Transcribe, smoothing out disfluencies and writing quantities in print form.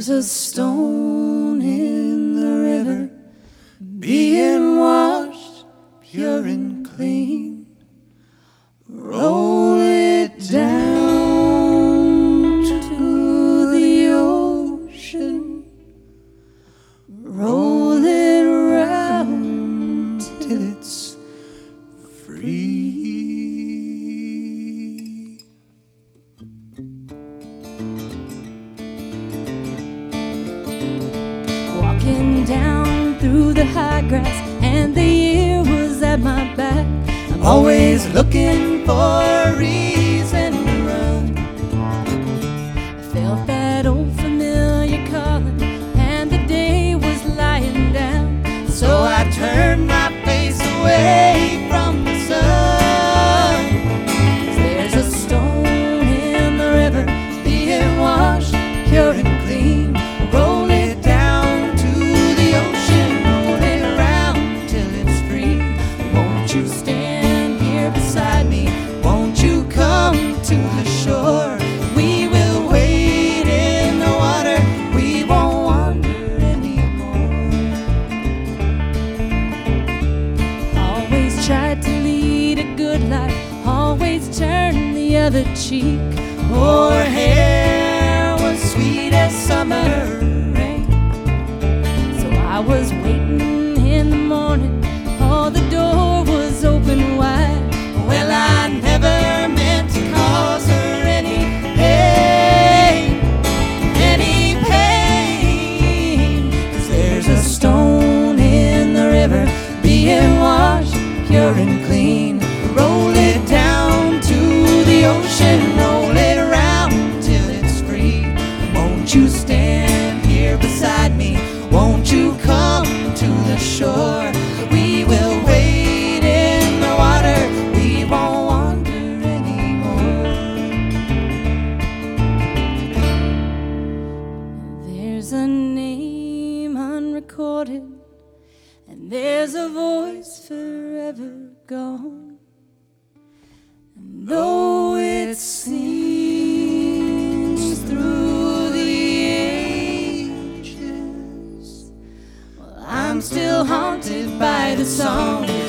There's a stone in the river, being washed pure and clean. Roll it down to the ocean, roll it around till it's free. Walking down through the high grass, and the year was at my back. I'm always looking for a reason to run. I felt that old familiar calling, and the day was lying down. So I turned my face away from the sun. 'Cause there's a stone in the river, being washed pure and clean. Roll it down to the ocean, roll it around till it's free. Won't you stand here beside me? Won't you come to the shore? We will wade in the water, we won't wander anymore. Always tried to lead a good life, always turn the other cheek. Her hair was sweet as summer rain. So I was waiting in the morning, oh, the door was open wide. Well, I never meant to cause her any pain, any pain. 'Cause there's a stone in the river, being washed pure and clean. Roll it down to the ocean, roll it around till it's free. Won't you stand here beside me? Won't you come to the shore? We will wade in the water, we won't wander anymore. There's a name unrecorded, and there's a voice forever gone. And though it seems through the ages, well, I'm still haunted by the song.